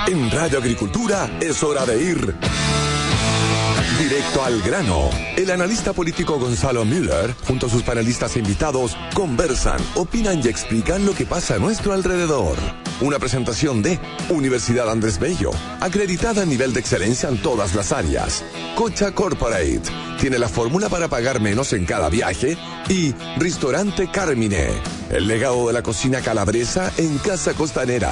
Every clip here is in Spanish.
En Radio Agricultura es hora de ir directo al grano. El analista político Gonzalo Müller, junto a sus panelistas e invitados, conversan, opinan y explican lo que pasa a nuestro alrededor. Una presentación de Universidad Andrés Bello, acreditada a nivel de excelencia en todas las áreas. Cocha Corporate, tiene la fórmula para pagar menos en cada viaje. Y Restaurante Carmine, el legado de la cocina calabresa en Casa Costanera.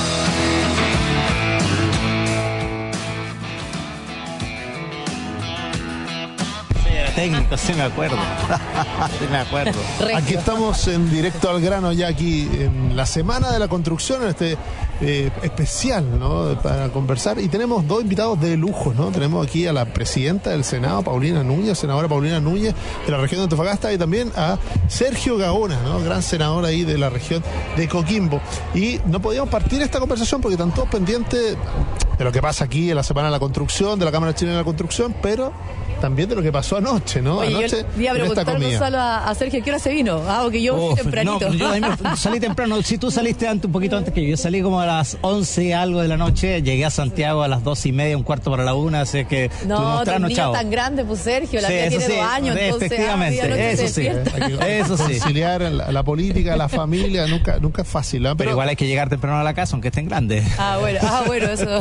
Técnico, sí me acuerdo. Sí me acuerdo. Aquí estamos en directo al grano, ya aquí en la Semana de la Construcción, en este especial, ¿no?, para conversar. Y tenemos dos invitados de lujo, ¿no? Tenemos aquí a la presidenta del Senado, Paulina Núñez, senadora Paulina Núñez, de la región de Antofagasta, y también a Sergio Gaona, ¿no?, gran senador ahí de la región de Coquimbo. Y no podíamos partir esta conversación porque están todos pendientes de lo que pasa aquí en la Semana de la Construcción, de la Cámara Chilena de la Construcción, pero también de lo que pasó anoche, ¿no? Oye, anoche, yo iba a preguntarle solo a Sergio, ¿qué hora se vino? Porque yo fui tempranito. No, yo salí temprano. Si tú saliste un poquito antes que yo salí como a las 11 y algo de la noche, llegué a Santiago a las 2:30, 1:15 así que... No, tu niña tan grande, pues Sergio, la mía tiene 2 años, entonces... Efectivamente, eso sí. Conciliar la política, la familia, nunca es fácil, ¿eh? Pero igual hay que llegar temprano a la casa, aunque estén grandes. Bueno, eso.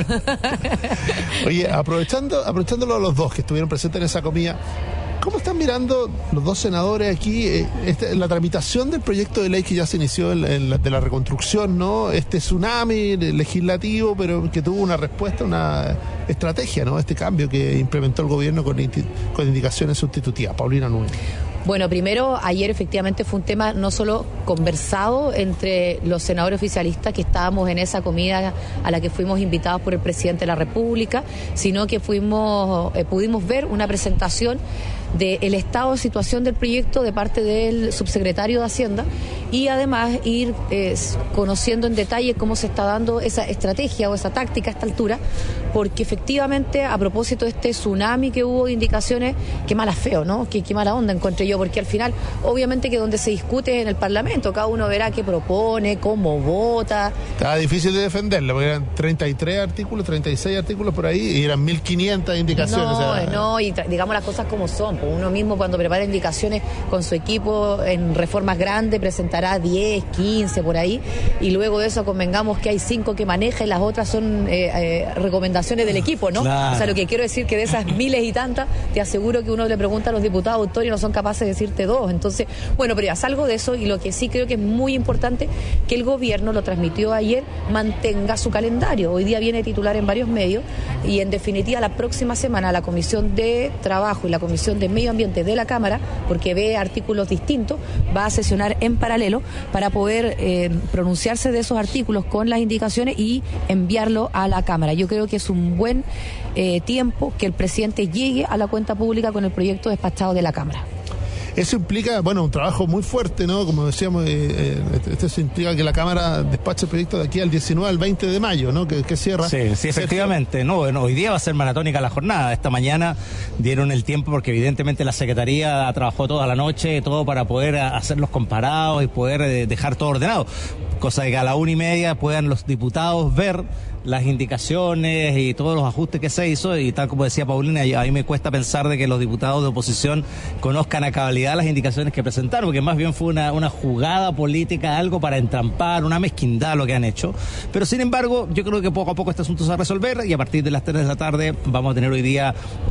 Oye, aprovechándolo a los dos que estuvieron presentes en esa comida, ¿cómo están mirando los dos senadores aquí la tramitación del proyecto de ley que ya se inició de la reconstrucción, ¿no? Este tsunami legislativo, pero que tuvo una respuesta, una estrategia, ¿no? Este cambio que implementó el gobierno con indicaciones sustitutivas. Paulina Núñez. Bueno, primero, ayer efectivamente fue un tema no solo conversado entre los senadores oficialistas que estábamos en esa comida a la que fuimos invitados por el presidente de la República, sino que pudimos ver una presentación del estado de situación del proyecto de parte del subsecretario de Hacienda y además ir conociendo en detalle cómo se está dando esa estrategia o esa táctica a esta altura, porque efectivamente a propósito de este tsunami que hubo de indicaciones, qué mala feo, ¿no? Qué mala onda encontré yo, porque al final obviamente que donde se discute en el Parlamento, cada uno verá qué propone, cómo vota. Estaba difícil de defenderlo, porque eran 33 artículos, 36 artículos por ahí y eran 1.500 indicaciones. No, y digamos las cosas como son. Uno mismo cuando prepara indicaciones con su equipo en reformas grandes presentará 10, 15 por ahí, y luego de eso convengamos que hay 5 que maneja y las otras son recomendaciones del equipo, ¿no? Claro. O sea, lo que quiero decir que de esas miles y tantas, te aseguro que uno le pregunta a los diputados autores y no son capaces de decirte 2. Entonces, bueno, pero ya salgo de eso, y lo que sí creo que es muy importante, que el gobierno, lo transmitió ayer, mantenga su calendario. Hoy día viene titular en varios medios, y en definitiva la próxima semana la Comisión de Trabajo y la Comisión de Medio Ambiente de la Cámara, porque ve artículos distintos, va a sesionar en paralelo para poder pronunciarse de esos artículos con las indicaciones y enviarlo a la Cámara. Yo creo que es un buen tiempo que el presidente llegue a la cuenta pública con el proyecto despachado de la Cámara. Eso implica, un trabajo muy fuerte, ¿no? Como decíamos, esto implica que la Cámara despache el proyecto de aquí al 19 al 20 de mayo, ¿no? Que cierra. Sí, efectivamente. Hoy día va a ser maratónica la jornada. Esta mañana dieron el tiempo porque evidentemente la Secretaría trabajó toda la noche, todo para poder hacer los comparados y poder dejar todo ordenado. Cosa de que a la 1:30 puedan los diputados ver las indicaciones y todos los ajustes que se hizo, y tal como decía Paulina, a mí me cuesta pensar de que los diputados de oposición conozcan a cabalidad las indicaciones que presentaron, porque más bien fue una jugada política, algo para entrampar, una mezquindad lo que han hecho. Pero sin embargo, yo creo que poco a poco este asunto se va a resolver, y a partir de las 3 de la tarde vamos a tener hoy día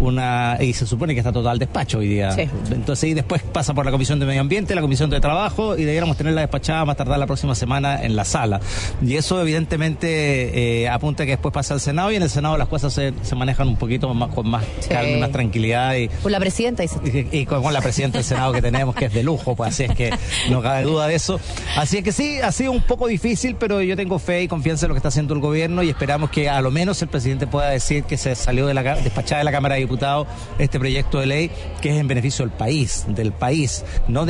y se supone que está total despacho hoy día. Sí. Entonces, y después pasa por la Comisión de Medio Ambiente, la Comisión de Trabajo, y deberíamos tenerla despachada más tardar la próxima semana en la sala. Y eso evidentemente apunta que después pasa al Senado, y en el Senado las cosas se manejan un poquito más, con más calma y más tranquilidad. Con la presidenta y con la presidenta del Senado que tenemos, que es de lujo, pues así es que no cabe duda de eso. Así es que sí, ha sido un poco difícil, pero yo tengo fe y confianza en lo que está haciendo el gobierno, y esperamos que a lo menos el presidente pueda decir que se salió despachada de la Cámara de Diputados este proyecto de ley que es en beneficio del país, no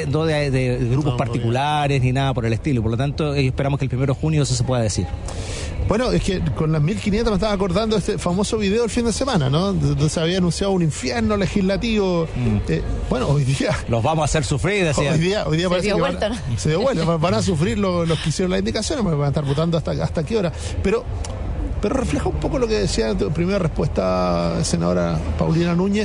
de grupos particulares ni nada por el estilo. Por lo tanto, esperamos que el 1 de junio eso se pueda decir. Bueno, es que con las 1.500 me estaba acordando de este famoso video del fin de semana, ¿no? Donde se había anunciado un infierno legislativo. Hoy día... Los vamos a hacer sufrir, decía. Hoy día parece que se dio vuelta. Van a sufrir los que hicieron las indicaciones, van a estar votando hasta qué hora. Pero pero refleja un poco lo que decía en tu primera respuesta, senadora Paulina Núñez,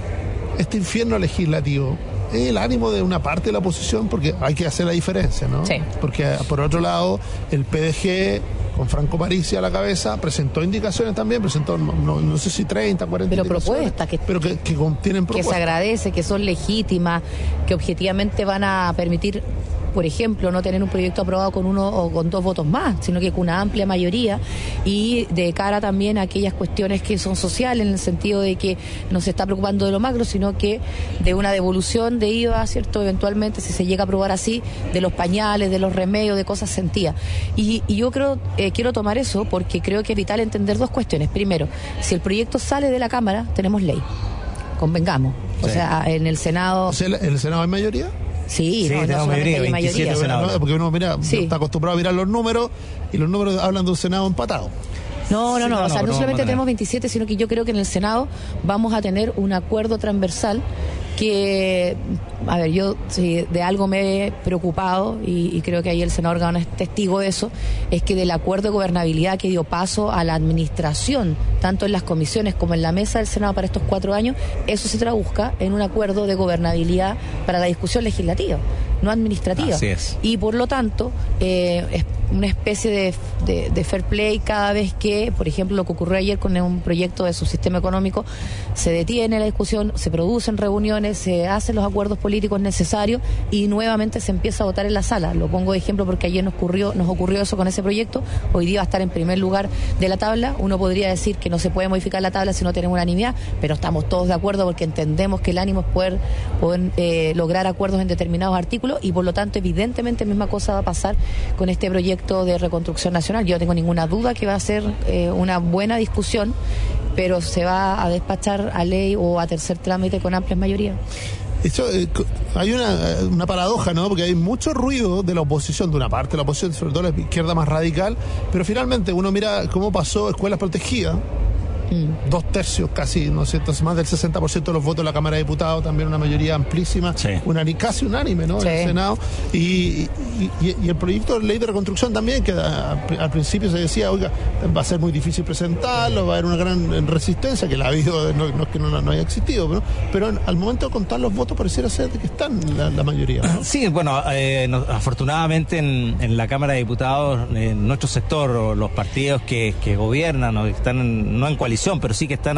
este infierno legislativo. El ánimo de una parte de la oposición, porque hay que hacer la diferencia, ¿no? Sí. Porque por otro lado, el PDG, con Franco Parisi a la cabeza, presentó indicaciones también, no sé si 30, 40 pero propuestas que contienen propuestas. Que se agradece, que son legítimas, que objetivamente van a permitir, por ejemplo, no tener un proyecto aprobado con uno o con 2 votos más, sino que con una amplia mayoría, y de cara también a aquellas cuestiones que son sociales, en el sentido de que no se está preocupando de lo macro, sino que de una devolución de IVA, ¿cierto? Eventualmente, si se llega a aprobar así, de los pañales, de los remedios, de cosas sentidas. Y yo quiero tomar eso porque creo que es vital entender 2 cuestiones. Primero, si el proyecto sale de la Cámara, tenemos ley. Convengamos. O sea, en el Senado... O sea, ¿en el Senado hay mayoría? Sí, no mayoría, 27 senadores. Porque uno está acostumbrado a mirar los números y los números hablan de un Senado empatado. No, o sea, no solamente tenemos 27, sino que yo creo que en el Senado vamos a tener un acuerdo transversal que, a ver, yo si de algo me he preocupado, y creo que ahí el senador Gaona es testigo de eso, es que del acuerdo de gobernabilidad que dio paso a la administración, tanto en las comisiones como en la mesa del Senado para estos 4 años, eso se traduzca en un acuerdo de gobernabilidad para la discusión legislativa, no administrativa. Así es. Y por lo tanto, es una especie de fair play cada vez que, por ejemplo, lo que ocurrió ayer con un proyecto de subsistema económico, se detiene la discusión, se producen reuniones, se hacen los acuerdos políticos necesarios y nuevamente se empieza a votar en la sala. Lo pongo de ejemplo porque ayer nos ocurrió eso con ese proyecto. Hoy día va a estar en primer lugar de la tabla. Uno podría decir que no se puede modificar la tabla si no tenemos unanimidad, pero estamos todos de acuerdo porque entendemos que el ánimo es poder lograr acuerdos en determinados artículos, y por lo tanto evidentemente misma cosa va a pasar con este proyecto de reconstrucción nacional. Yo no tengo ninguna duda que va a ser una buena discusión, pero se va a despachar a ley o a tercer trámite con amplias mayorías. Eso, hay una paradoja, ¿no? Porque hay mucho ruido de la oposición, de una parte de la oposición, sobre todo la izquierda más radical, pero finalmente uno mira cómo pasó escuelas protegidas. 2/3 casi, ¿no es cierto? Más del 60% de los votos de la Cámara de Diputados, también una mayoría amplísima, sí. Casi unánime, ¿no? Sí. En el Senado. Y el proyecto de ley de reconstrucción también, que al principio se decía, oiga, va a ser muy difícil presentarlo, va a haber una gran resistencia, que la ha habido, no es que no haya existido, ¿no? Pero al momento de contar los votos pareciera ser que están la mayoría, ¿no? Sí, bueno, afortunadamente en la Cámara de Diputados, en nuestro sector, los partidos que gobiernan o que están no en coalición, pero sí que están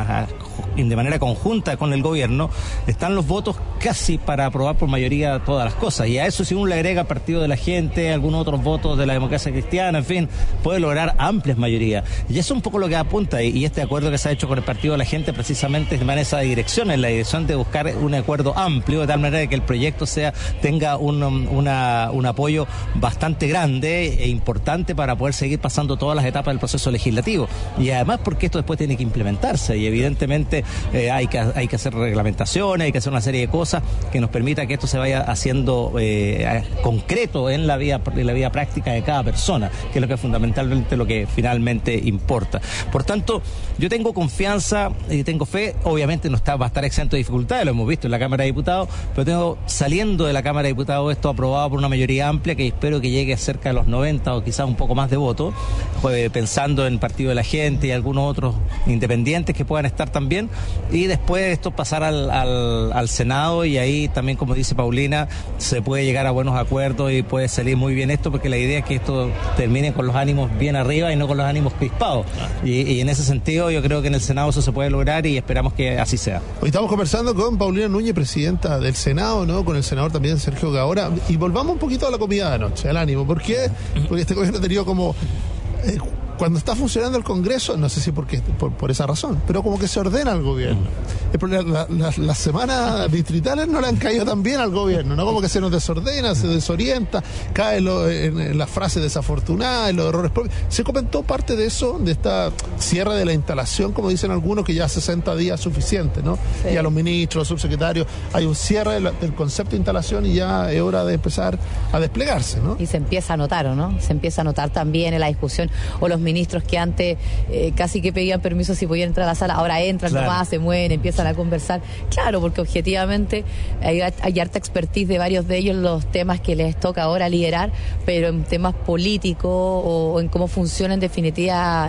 de manera conjunta con el gobierno, están los votos casi para aprobar por mayoría todas las cosas, y a eso si uno le agrega Partido de la Gente, algunos otros votos de la Democracia Cristiana, en fin, puede lograr amplias mayorías, y eso es un poco lo que apunta, y este acuerdo que se ha hecho con el Partido de la Gente precisamente es en esa dirección, en la dirección de buscar un acuerdo amplio, de tal manera que el proyecto tenga un apoyo bastante grande e importante para poder seguir pasando todas las etapas del proceso legislativo, y además porque esto después tiene que implementarse, y evidentemente hay que hacer reglamentaciones, hay que hacer una serie de cosas que nos permita que esto se vaya haciendo concreto en la vida práctica de cada persona, que es lo que es fundamentalmente lo que finalmente importa. Por tanto, yo tengo confianza y tengo fe, obviamente va a estar exento de dificultades, lo hemos visto en la Cámara de Diputados, pero tengo saliendo de la Cámara de Diputados esto aprobado por una mayoría amplia que espero que llegue a cerca de los 90 o quizás un poco más de votos, pensando en Partido de la Gente y algunos otros independientes que puedan estar también, y después esto pasar al Senado, y ahí también, como dice Paulina, se puede llegar a buenos acuerdos y puede salir muy bien esto, porque la idea es que esto termine con los ánimos bien arriba y no con los ánimos crispados, y en ese sentido yo creo que en el Senado eso se puede lograr y esperamos que así sea. Hoy estamos conversando con Paulina Núñez, presidenta del Senado, ¿no? Con el senador también Sergio Gaona, y volvamos un poquito a la comida de anoche, al ánimo. ¿Por qué? Porque este gobierno ha tenido como... cuando está funcionando el Congreso, no sé si por esa razón, pero como que se ordena al gobierno. Las semanas distritales no le han caído tan bien al gobierno, ¿no? Como que se nos desordena, se desorienta, cae en las frases desafortunadas, en los errores propios. Se comentó parte de eso, de esta cierre de la instalación, como dicen algunos, que ya 60 días es suficiente, ¿no? Sí. Y a los ministros, los subsecretarios, hay un cierre del concepto de instalación y ya es hora de empezar a desplegarse, ¿no? Y se empieza a notar, ¿o no? Se empieza a notar también en la discusión, o los ministros ministros que antes casi que pedían permiso si podían entrar a la sala, ahora entran nomás, se mueven, empiezan a conversar. Claro, porque objetivamente hay harta expertise de varios de ellos en los temas que les toca ahora liderar, pero en temas políticos o en cómo funciona en definitiva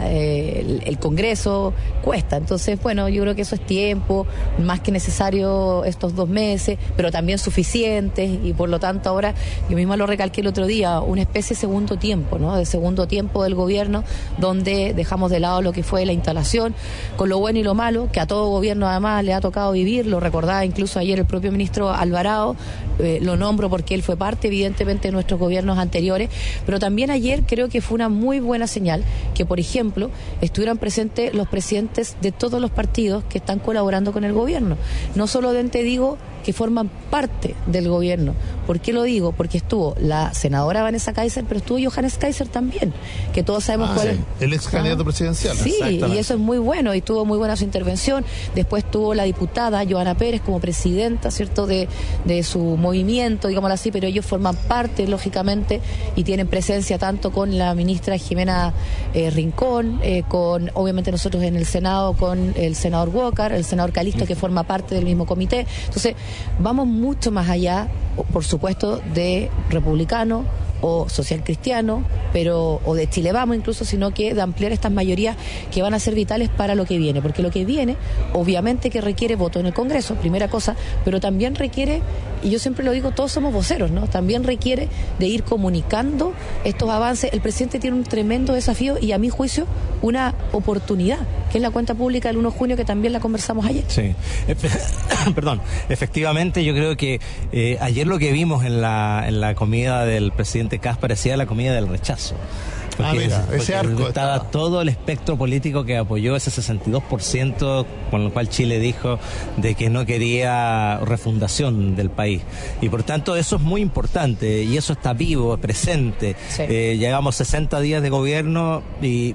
el Congreso, cuesta. Entonces, bueno, yo creo que eso es tiempo, más que necesario estos 2 meses, pero también suficientes, y por lo tanto ahora, yo misma lo recalqué el otro día, una especie de segundo tiempo, ¿no? De segundo tiempo del gobierno, donde dejamos de lado lo que fue la instalación, con lo bueno y lo malo, que a todo gobierno además le ha tocado vivir, lo recordaba incluso ayer el propio ministro Alvarado, lo nombro porque él fue parte evidentemente de nuestros gobiernos anteriores, pero también ayer creo que fue una muy buena señal que, por ejemplo, estuvieran presentes los presidentes de todos los partidos que están colaborando con el gobierno, no solamente digo que forman parte del gobierno. ¿Por qué lo digo? Porque estuvo la senadora Vanessa Kaiser, pero estuvo Johannes Kaiser también, que todos sabemos cuál es. El ex candidato presidencial. Sí, y eso es muy bueno, y tuvo muy buena su intervención. Después tuvo la diputada Joana Pérez como presidenta, ¿cierto?, de su movimiento, digámoslo así, pero ellos forman parte, lógicamente, y tienen presencia tanto con la ministra Jimena Rincón, con, obviamente, nosotros en el Senado, con el senador Walker, el senador Calisto, que forma parte del mismo comité. Entonces, vamos mucho más allá, por supuesto, de republicano o social cristiano, o de Chile Vamos incluso, sino que de ampliar estas mayorías que van a ser vitales para lo que viene, porque lo que viene, obviamente que requiere voto en el Congreso, primera cosa, pero también requiere, y yo siempre lo digo, todos somos voceros, ¿no? También requiere de ir comunicando estos avances. El presidente tiene un tremendo desafío y, a mi juicio, una oportunidad, que es la cuenta pública del 1 de junio, que también la conversamos ayer. Sí, perdón, efectivamente yo creo que ayer lo que vimos en la comida del presidente Kast parecía la comida del rechazo. Porque, ese arco estaba todo el espectro político que apoyó ese 62%, con lo cual Chile dijo de que no quería refundación del país, y por tanto eso es muy importante, y eso está vivo, presente. Sí. Llegamos 60 días de gobierno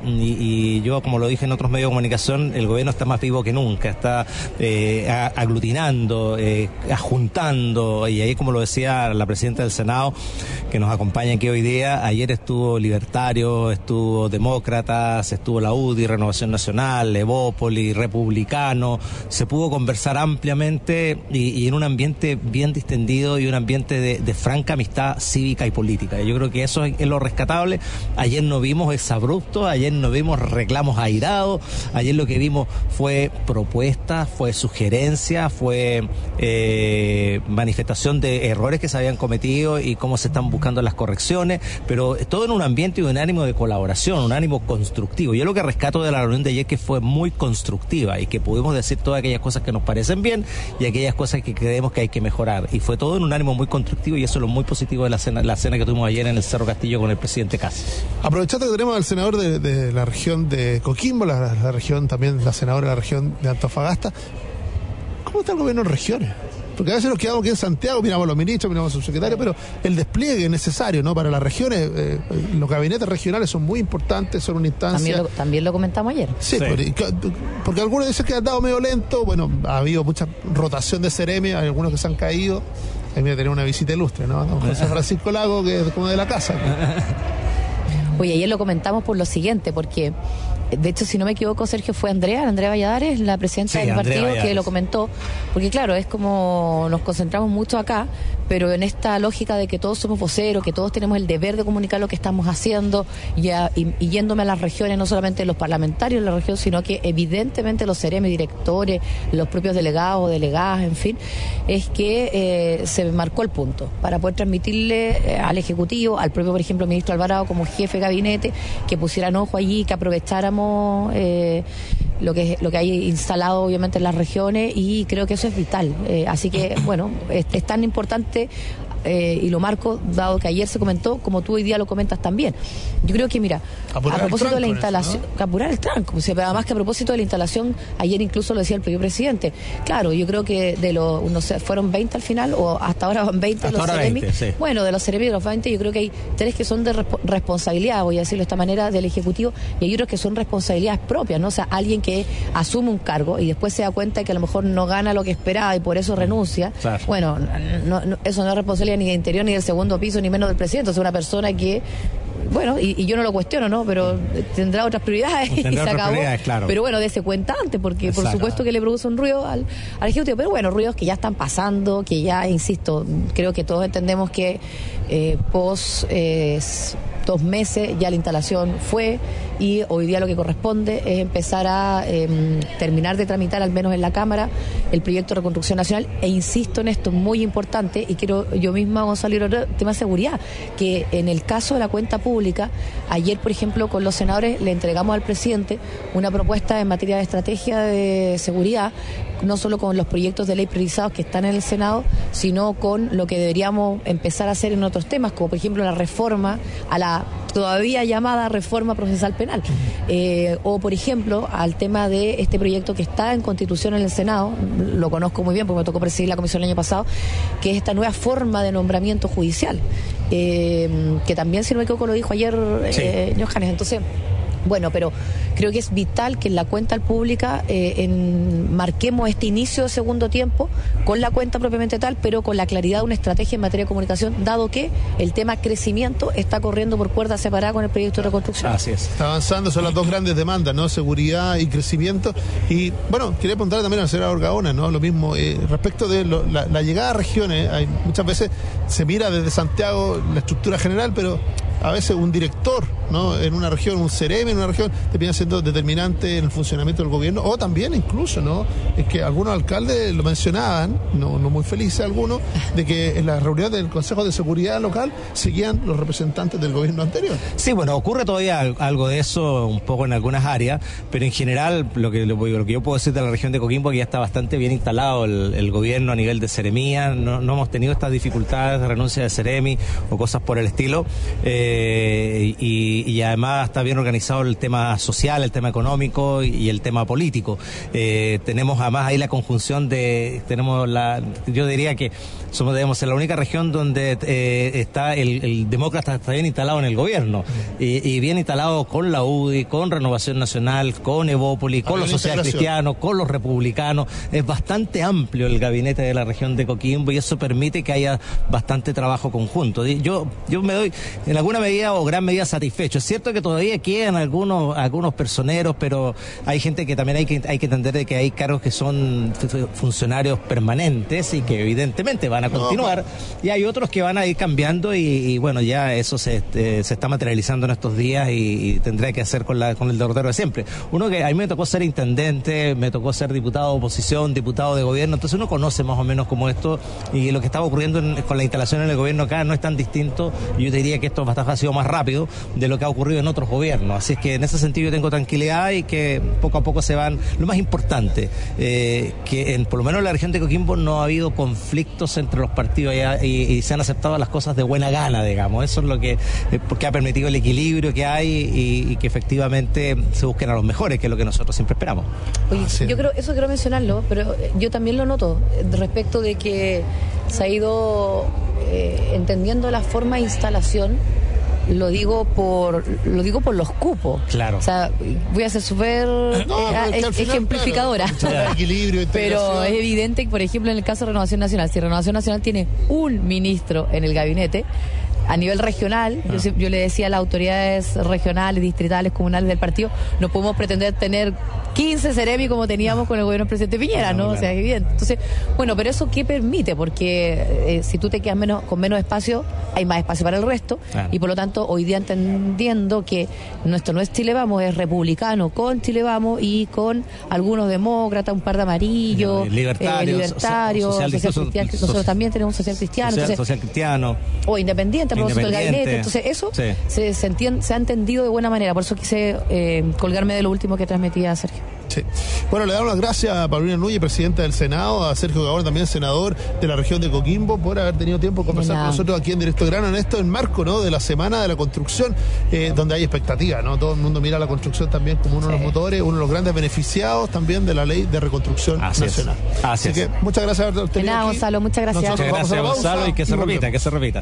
y yo, como lo dije en otros medios de comunicación, el gobierno está más vivo que nunca, está aglutinando, juntando, y ahí, como lo decía la presidenta del Senado, que nos acompaña aquí hoy día, ayer estuvo Libertario, estuvo Demócratas, estuvo la UDI, Renovación Nacional, Evópoli, Republicano. Se pudo conversar ampliamente y en un ambiente bien distendido y un ambiente de franca amistad cívica y política. Yo creo que eso es lo rescatable. Ayer no vimos exabruptos, ayer no vimos reclamos airados, ayer lo que vimos fue propuestas, fue sugerencias, fue manifestación de errores que se habían cometido y cómo se están buscando las correcciones, pero todo en un ambiente y un ánimo de colaboración, un ánimo constructivo. Yo lo que rescato de la reunión de ayer, que fue muy constructiva y que pudimos decir todas aquellas cosas que nos parecen bien y aquellas cosas que creemos que hay que mejorar, y fue todo en un ánimo muy constructivo, y eso es lo muy positivo de la cena que tuvimos ayer en el Cerro Castillo con el presidente Kast. Aprovechando que tenemos al senador de la región de Coquimbo, la región también, la senadora de la región de Antofagasta, ¿cómo está el gobierno en regiones? Porque a veces nos quedamos aquí en Santiago, miramos los ministros, miramos a sus secretarios, pero el despliegue es necesario, ¿no? Para las regiones, los gabinetes regionales son muy importantes, son una instancia... También lo comentamos ayer. Sí. Porque algunos dicen que han dado medio lento, bueno, ha habido mucha rotación de seremi, hay algunos que se han caído. Ahí voy a tener una visita ilustre, ¿no? Don José Francisco Lago, que es como de la casa. Oye, ayer lo comentamos por lo siguiente, porque... De hecho, si no me equivoco, Sergio, fue Andrea Valladares, la presidenta del partido, que lo comentó, porque claro, es como nos concentramos mucho acá, pero en esta lógica de que todos somos voceros, que todos tenemos el deber de comunicar lo que estamos haciendo, y yéndome a las regiones, no solamente los parlamentarios de la región, sino que evidentemente los seremi, directores, los propios delegados o delegadas, en fin, es que se marcó el punto para poder transmitirle al Ejecutivo, al propio, por ejemplo, ministro Alvarado como jefe de gabinete, que pusieran ojo allí, que aprovecháramos lo que hay instalado obviamente en las regiones, y creo que eso es vital. Así que, bueno, es tan importante, y lo marco, dado que ayer se comentó, como tú hoy día lo comentas también. Yo creo que, mira, a propósito de la instalación, ¿no? Apurar el tranco, o sea, además que a propósito de la instalación, ayer incluso lo decía el propio presidente. Claro, yo creo que de los, no sé, fueron 20 al final, o hasta ahora van 20 los seremi. Sí. Bueno, de los seremi de los 20, yo creo que hay 3 que son de responsabilidad, voy a decirlo de esta manera, del Ejecutivo, y hay otros que son responsabilidades propias, ¿no? O sea, alguien que asume un cargo y después se da cuenta que a lo mejor no gana lo que esperaba y por eso renuncia. Claro. Bueno, eso no es responsabilidad ni de Interior, ni del segundo piso, ni menos del presidente. O sea, una persona que bueno, y yo no lo cuestiono, ¿no? Pero tendrá otras prioridades y se acabó. Claro. Pero bueno, dese cuenta antes, porque por supuesto que le produce un ruido al Ejecutivo. Pero bueno, ruidos que ya están pasando, que ya, insisto, creo que todos entendemos que pos 2 meses ya la instalación fue, y hoy día lo que corresponde es empezar a terminar de tramitar, al menos en la Cámara, el proyecto de reconstrucción nacional. E insisto en esto, muy importante, y quiero yo misma, Gonzalo, el tema de seguridad, que en el caso de la cuenta pública, ayer, por ejemplo, con los senadores le entregamos al presidente una propuesta en materia de estrategia de seguridad, no solo con los proyectos de ley priorizados que están en el Senado, sino con lo que deberíamos empezar a hacer en otros temas, como por ejemplo la reforma a la todavía llamada reforma procesal penal, o por ejemplo al tema de este proyecto que está en Constitución en el Senado, lo conozco muy bien porque me tocó presidir la comisión el año pasado, que es esta nueva forma de nombramiento judicial, que también, si no me equivoco, lo dijo ayer Johannes. Entonces, bueno, pero creo que es vital que en la cuenta pública marquemos este inicio de segundo tiempo con la cuenta propiamente tal, pero con la claridad de una estrategia en materia de comunicación, dado que el tema crecimiento está corriendo por cuerda separada con el proyecto de reconstrucción. Así es. Está avanzando, son las dos grandes demandas, ¿no? Seguridad y crecimiento. Y bueno, quería preguntarle también al senador Gaona, ¿no? Lo mismo, respecto de la llegada a regiones, muchas veces se mira desde Santiago la estructura general, pero a veces un director, ¿no? En una región, un CEREMI en una región, termina siendo determinante en el funcionamiento del gobierno, o también incluso, ¿no? Es que algunos alcaldes lo mencionaban, no muy felices algunos, de que en las reuniones del Consejo de Seguridad Local seguían los representantes del gobierno anterior. Sí, bueno, ocurre todavía algo de eso un poco en algunas áreas, pero en general lo que yo puedo decir de la región de Coquimbo, que ya está bastante bien instalado el gobierno a nivel de seremía, no hemos tenido estas dificultades de renuncia de seremi o cosas por el estilo. Y además está bien organizado el tema social, el tema económico y el tema político. Tenemos además ahí la conjunción yo diría que debemos ser la única región donde está el demócrata está bien instalado en el gobierno, y bien instalado con la UDI, con Renovación Nacional, con Evópolis, con los socialcristianos, con los republicanos. Es bastante amplio el gabinete de la región de Coquimbo, y eso permite que haya bastante trabajo conjunto. Yo me doy en alguna medida o gran medida satisfecho. Es cierto que todavía quedan algunos personeros, pero hay gente que también hay que entender de que hay cargos que son funcionarios permanentes y que evidentemente van a continuar, y hay otros que van a ir cambiando, y bueno, ya eso se está materializando en estos días, y tendrá que hacer con el derrotero de siempre. Uno que a mí me tocó ser intendente, me tocó ser diputado de oposición, diputado de gobierno, entonces uno conoce más o menos como esto, y lo que estaba ocurriendo con la instalación en el gobierno acá no es tan distinto. Yo te diría que esto ha sido más rápido de lo que ha ocurrido en otros gobiernos, así es que en ese sentido yo tengo tranquilidad, y que poco a poco se van. Lo más importante, que por lo menos en la región de Coquimbo no ha habido conflictos entre los partidos allá, y se han aceptado las cosas de buena gana, digamos. Eso es lo que porque ha permitido el equilibrio que hay, y que efectivamente se busquen a los mejores, que es lo que nosotros siempre esperamos. Oye, yo quiero mencionarlo, pero yo también lo noto respecto de que se ha ido entendiendo la forma de instalación. Lo digo por los cupos. Claro. O sea, voy a ser súper ejemplificadora. Claro, equilibrio, pero es evidente que, por ejemplo, en el caso de Renovación Nacional, si Renovación Nacional tiene un ministro en el gabinete, a nivel regional, yo le decía a las autoridades regionales, distritales, comunales del partido, no podemos pretender tener 15 seremi como teníamos con el gobierno del presidente Piñera, ¿no? O sea, es evidente. Entonces, bueno, pero eso ¿qué permite? Porque si tú te quedas con menos espacio, hay más espacio para el resto, y por lo tanto, hoy día entendiendo que nuestro no es Chile Vamos, es republicano con Chile Vamos, y con algunos demócratas, un par de amarillos, libertarios, nosotros también tenemos social cristiano, o independiente, del gabinete. Entonces eso se ha entendido de buena manera. Por eso quise colgarme de lo último que transmitía Sergio. Sí. Bueno, le damos las gracias a Paulina Núñez, presidenta del Senado, a Sergio Gaona, también senador de la región de Coquimbo, por haber tenido tiempo de conversar con nosotros aquí en Directo Grano, en esto, en marco, ¿no?, de la Semana de la Construcción, donde hay expectativa, ¿no? Todo el mundo mira la construcción también como uno de los motores, uno de los grandes beneficiados también de la Ley de Reconstrucción Nacional. Así que muchas gracias por haber tenido aquí. Gonzalo, muchas gracias. Muchas gracias, Gonzalo, y que se repita.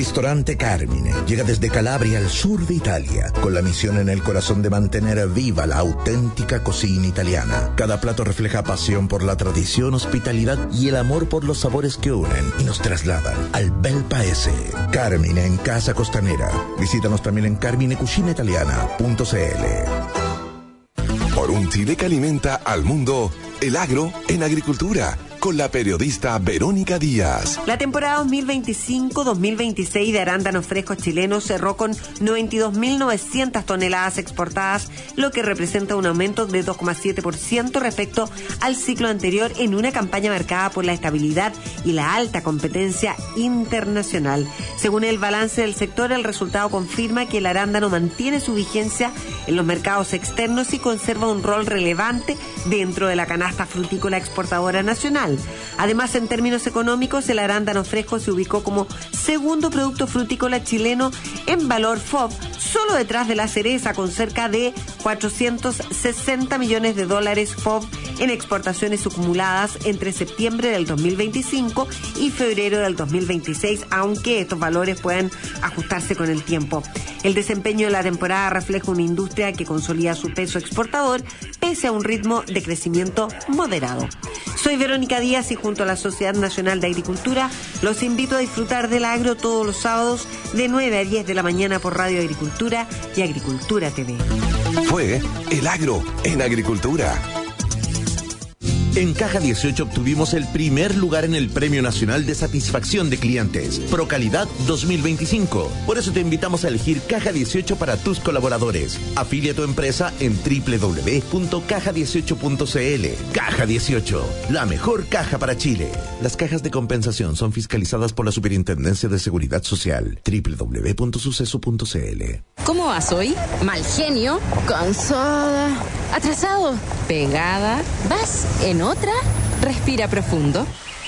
Ristorante Carmine llega desde Calabria al sur de Italia, con la misión en el corazón de mantener viva la auténtica cocina italiana. Cada plato refleja pasión por la tradición, hospitalidad y el amor por los sabores que unen y nos trasladan al bel paese. Carmine en Casa Costanera. Visítanos también en carminecucinaitaliana.cl. Por un Chile que alimenta al mundo, el agro en agricultura, con la periodista Verónica Díaz. La temporada 2025-2026 de arándanos frescos chilenos cerró con 92.900 toneladas exportadas, lo que representa un aumento de 2,7% respecto al ciclo anterior en una campaña marcada por la estabilidad y la alta competencia internacional. Según el balance del sector, el resultado confirma que el arándano mantiene su vigencia en los mercados externos y conserva un rol relevante dentro de la canasta frutícola exportadora nacional. Además, en términos económicos, el arándano fresco se ubicó como segundo producto frutícola chileno en valor FOB, solo detrás de la cereza, con cerca de 460 millones de dólares FOB en exportaciones acumuladas entre septiembre del 2025 y febrero del 2026, aunque estos valores pueden ajustarse con el tiempo. El desempeño de la temporada refleja una industria que consolida su peso exportador pese a un ritmo de crecimiento moderado. Soy Verónica Díaz y junto a la Sociedad Nacional de Agricultura los invito a disfrutar del agro todos los sábados de 9 a 10 de la mañana por Radio Agricultura y Agricultura TV. Fue el agro en agricultura. En Caja 18 obtuvimos el primer lugar en el Premio Nacional de Satisfacción de Clientes, Procalidad 2025. Por eso te invitamos a elegir Caja 18 para tus colaboradores. Afilia a tu empresa en www.caja18.cl. Caja 18, la mejor caja para Chile. Las cajas de compensación son fiscalizadas por la Superintendencia de Seguridad Social. www.suceso.cl. ¿Cómo vas hoy? Mal genio, cansada, atrasado, pegada. ¿Vas en otra? Respira profundo.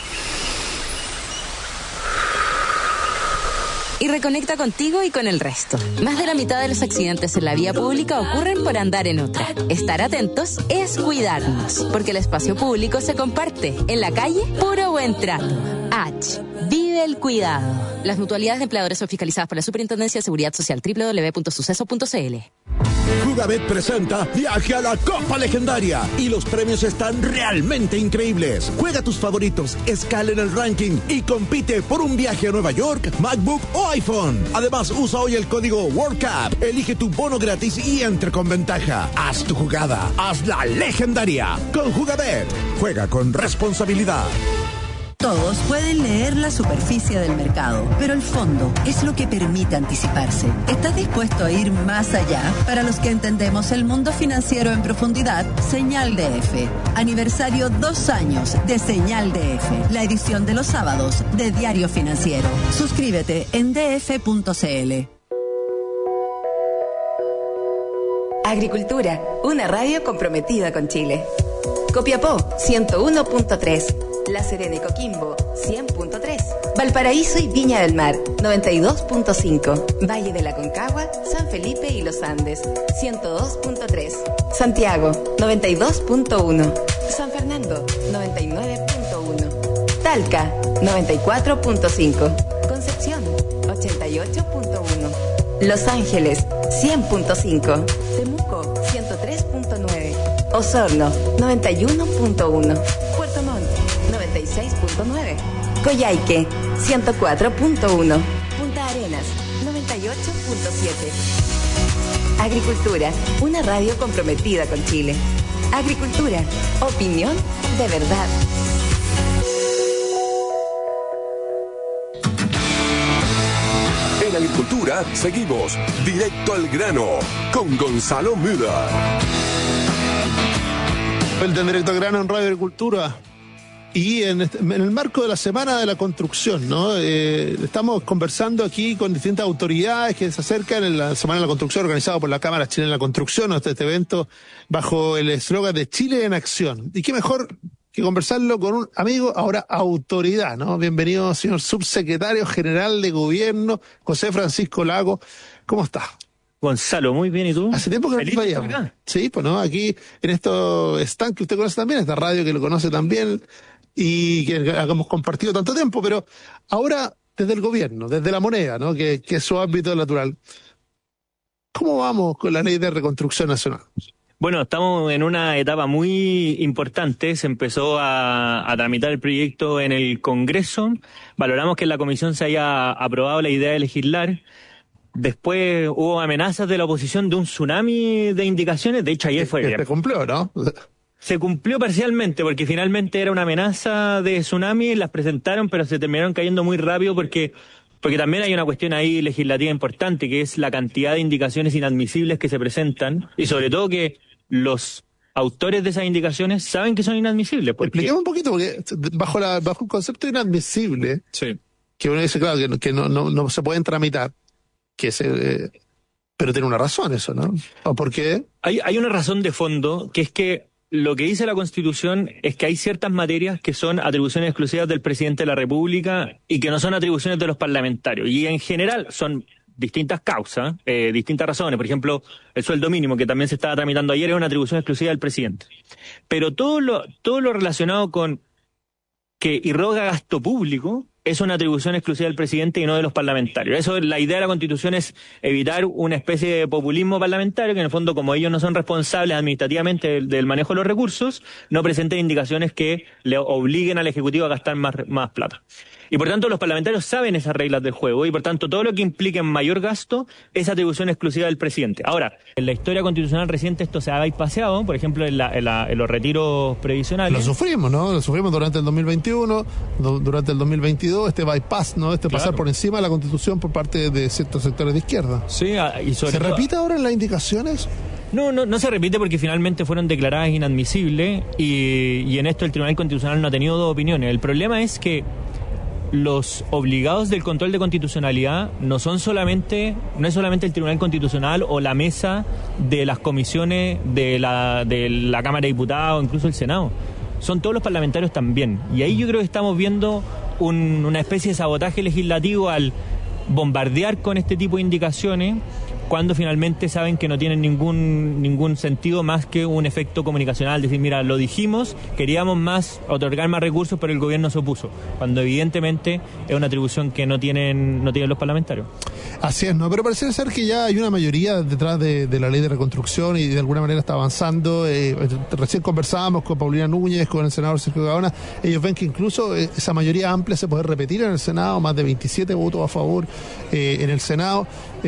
Y reconecta contigo y con el resto. Más de la mitad de los accidentes en la vía pública ocurren por andar en otra. Estar atentos es cuidarnos, porque el espacio público se comparte. En la calle, puro buen trato. H. Vive el cuidado. Las mutualidades de empleadores son fiscalizadas por la Superintendencia de Seguridad Social. www.suceso.cl. Jugabet presenta Viaje a la Copa Legendaria y los premios están realmente increíbles. Juega tus favoritos, escala en el ranking y compite por un viaje a Nueva York, MacBook o iPhone. Además, usa hoy el código WorldCup, elige tu bono gratis y entre con ventaja. Haz tu jugada, hazla legendaria. Con Jugabet, juega con responsabilidad. Todos pueden leer la superficie del mercado, pero el fondo es lo que permite anticiparse. ¿Estás dispuesto a ir más allá? Para los que entendemos el mundo financiero en profundidad, Señal DF. Aniversario 2 años de Señal DF, la edición de los sábados de Diario Financiero. Suscríbete en df.cl. Agricultura, una radio comprometida con Chile. Copiapó, 101.3. La Serena y Coquimbo, 100.3. Valparaíso y Viña del Mar, 92.5. Valle de la Concagua, San Felipe y Los Andes, 102.3. Santiago, 92.1. San Fernando, 99.1. Talca, 94.5. Concepción, 88.1. Los Ángeles, 100.5. Temuco, 103.9. Osorno, 91.1. Puerto Montt, 96.9. Coyhaique, 104.1. Punta Arenas, 98.7. Agricultura, una radio comprometida con Chile. Agricultura, opinión de verdad. En agricultura seguimos directo al grano con Gonzalo Müller. El de Directo al Grano en Radio Agricultura. Y en el marco de la Semana de la Construcción, ¿no? Estamos conversando aquí con distintas autoridades que se acercan en la Semana de la Construcción organizado por la Cámara Chilena de la Construcción, este evento bajo el eslogan de Chile en Acción. Y qué mejor que conversarlo con un amigo, ahora autoridad, ¿no? Bienvenido, señor Subsecretario General de Gobierno, José Francisco Lago. ¿Cómo está? Gonzalo, muy bien, ¿y tú? Hace tiempo que no te veíamos. Sí, pues no, aquí en estos stands que usted conoce también, esta radio que lo conoce también y que hemos compartido tanto tiempo, pero ahora desde el gobierno, desde la moneda, ¿no? Que es su ámbito natural. ¿Cómo vamos con la ley de reconstrucción nacional? Bueno, estamos en una etapa muy importante. Se empezó a tramitar el proyecto en el Congreso. Valoramos que en la comisión se haya aprobado la idea de legislar. Después hubo amenazas de la oposición de un tsunami de indicaciones. De hecho, ayer fue... Se cumplió, ¿no? Se cumplió parcialmente, porque finalmente era una amenaza de tsunami, las presentaron, pero se terminaron cayendo muy rápido porque también hay una cuestión ahí legislativa importante, que es la cantidad de indicaciones inadmisibles que se presentan, y sobre todo que los autores de esas indicaciones saben que son inadmisibles. Expliquemos un poquito, porque bajo un concepto inadmisible, sí, que uno dice, claro, que no se pueden tramitar, pero tiene una razón eso, ¿no? ¿O por qué? Hay una razón de fondo, que es que lo que dice la Constitución es que hay ciertas materias que son atribuciones exclusivas del presidente de la República y que no son atribuciones de los parlamentarios. Y en general son distintas causas, distintas razones. Por ejemplo, el sueldo mínimo, que también se estaba tramitando ayer, es una atribución exclusiva del presidente. Pero todo lo relacionado con que irroga gasto público es una atribución exclusiva del presidente y no de los parlamentarios. Eso, la idea de la Constitución es evitar una especie de populismo parlamentario, que en el fondo, como ellos no son responsables administrativamente del manejo de los recursos, no presenten indicaciones que le obliguen al Ejecutivo a gastar más plata. Y por tanto los parlamentarios saben esas reglas del juego y por tanto todo lo que implique mayor gasto es atribución exclusiva del presidente. Ahora, en la historia constitucional reciente esto se ha bypaseado, por ejemplo en los retiros previsionales. Lo sufrimos, ¿no? Lo sufrimos durante el 2021, durante el 2022, este bypass, ¿no? Claro. Pasar por encima de la Constitución por parte de ciertos sectores de izquierda. Sí, y sobre ¿Se repite ahora en las indicaciones? No se repite porque finalmente fueron declaradas inadmisibles y en esto el Tribunal Constitucional no ha tenido dos opiniones. El problema es que los obligados del control de constitucionalidad no es solamente el Tribunal Constitucional o la mesa de las comisiones de la Cámara de Diputados o incluso el Senado. Son todos los parlamentarios también. Y ahí yo creo que estamos viendo una especie de sabotaje legislativo al bombardear con este tipo de indicaciones cuando finalmente saben que no tienen ningún sentido más que un efecto comunicacional, decir, mira, lo dijimos, queríamos otorgar más recursos, pero el gobierno se opuso, cuando evidentemente es una atribución que no tienen los parlamentarios. Así es, ¿no? Pero parece ser que ya hay una mayoría detrás de la ley de reconstrucción y de alguna manera está avanzando. Recién conversábamos con Paulina Núñez, con el senador Sergio Gaona. Ellos ven que incluso esa mayoría amplia se puede repetir en el Senado, más de 27 votos a favor en el Senado.